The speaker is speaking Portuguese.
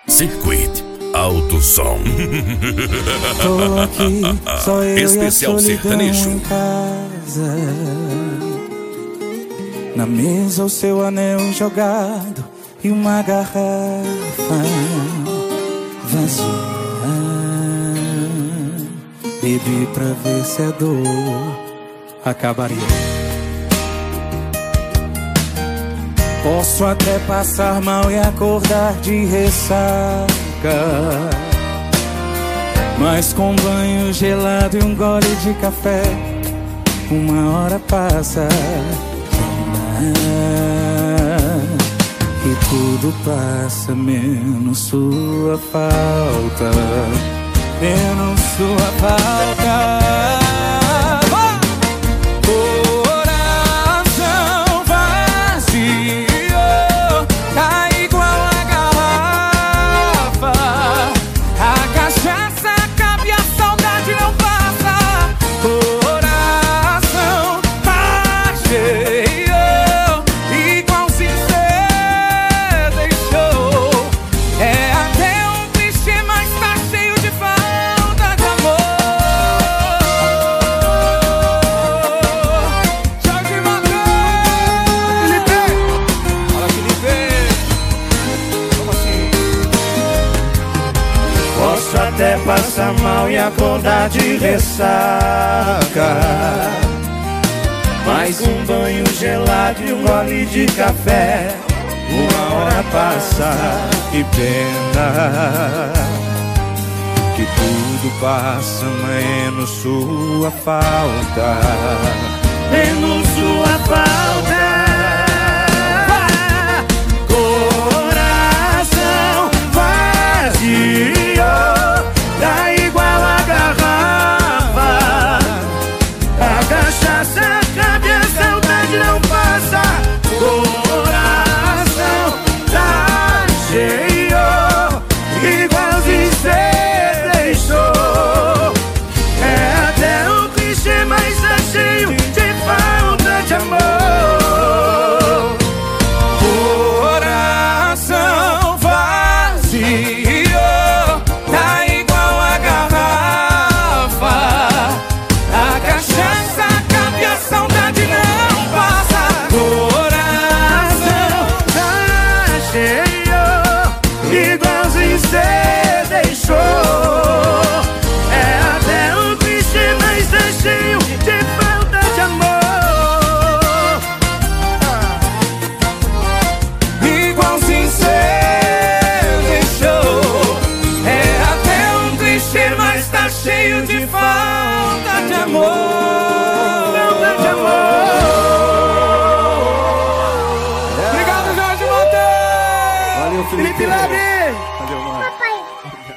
Circuit Alto Som. Tô aqui, só eu Especial e a solidão sertanejo. em casa. Na mesa o seu anel jogado e uma garrafa vazia. Bebi pra ver se a dor acabaria. Posso até passar mal e acordar de ressaca, mas com banho gelado e um gole de café, uma hora passa e tudo passa menos sua falta, menos sua falta. Posso até passar mal e acordar de ressaca, mas um banho gelado e um gole de café, uma hora passa, que pena, que tudo passa menos sua falta, menos sua falta. Coração vazio, tá igual a garrafa. A cachaça cabe, a saudade não passa. Coração tá cheio, igualzinho cê deixou. É até um clichê, mas tá cheio de falta de amor. Coração vazio, igualzinho cê deixou. É até um clichê, mas tá cheio de falta de amor. Igualzinho cê deixou. É até um clichê, mas tá cheio de falta de amor. Falta de amor. Obrigado, Jorge Monteiro. Valeu, Felipe. Felipe Labre. Valeu, mano. Papai.